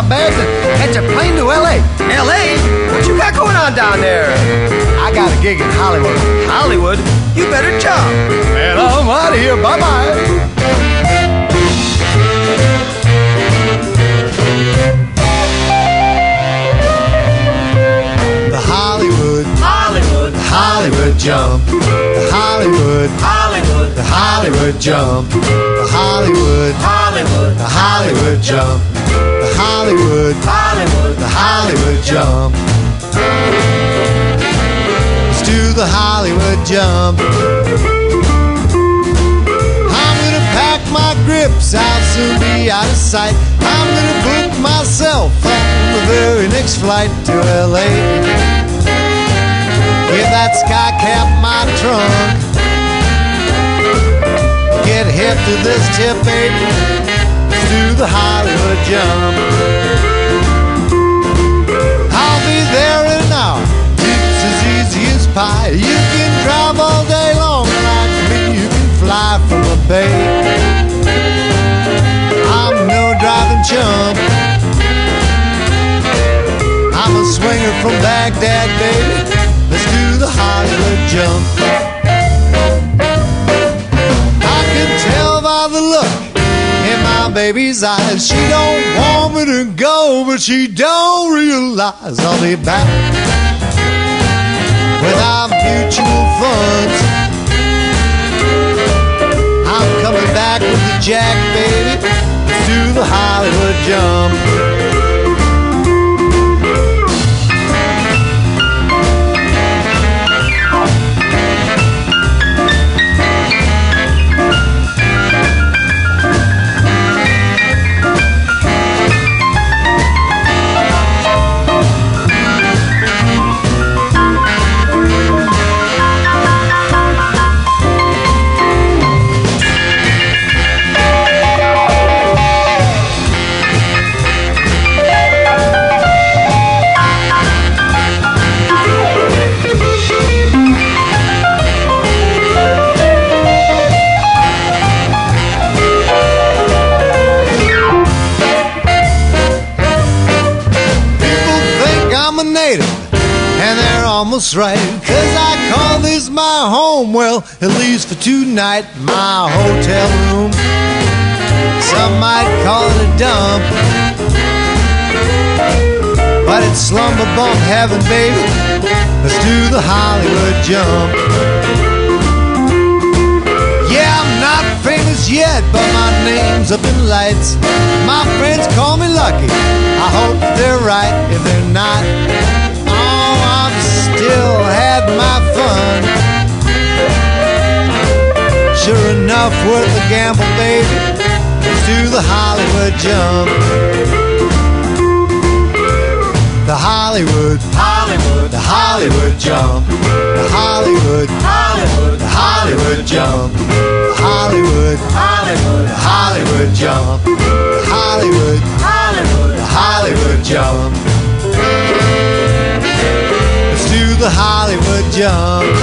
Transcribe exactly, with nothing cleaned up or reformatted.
my bags and catch a plane to L A. L A? What you got going on down there? I got a gig in Hollywood. Hollywood? You better jump. Man, I'm out of here. Bye-bye. The Hollywood, Hollywood, Hollywood jump. The Hollywood, Hollywood, the Hollywood jump. The Hollywood, Hollywood, the Hollywood jump. The Hollywood, Hollywood, the Hollywood jump. Let's do the Hollywood jump. I'm gonna pack my grips, I'll soon be out of sight. I'm gonna book myself on the very next flight to L A. Give that sky cap my trunk. Get hip to this tip, baby. Let's do the Hollywood jump. I'll be there in an hour. It's as easy as pie. You can drive all day long like me. You can fly from a bay. I'm no driving chump. I'm a swinger from Baghdad, baby. Let's do the Hollywood jump. I can tell by the look in my baby's eyes. She don't want me to go, but she don't realize I'll be back with our mutual funds. I'm coming back with the jack, baby. Let's do the Hollywood jump. Almost right, cause I call this my home. Well, at least for tonight, my hotel room. Some might call it a dump, but it's slumber bump heaven, baby. Let's do the Hollywood jump. Yeah, I'm not famous yet, but my name's up in lights. My friends call me lucky. I hope they're right. If they're not, still had my fun. Sure enough, worth the gamble, baby. Let's do the Hollywood jump. The Hollywood, Hollywood, the Hollywood jump. The Hollywood, Hollywood, the Hollywood jump. The Hollywood, Hollywood, the Hollywood jump. The Hollywood, Hollywood, the Hollywood jump. Do the Hollywood jump.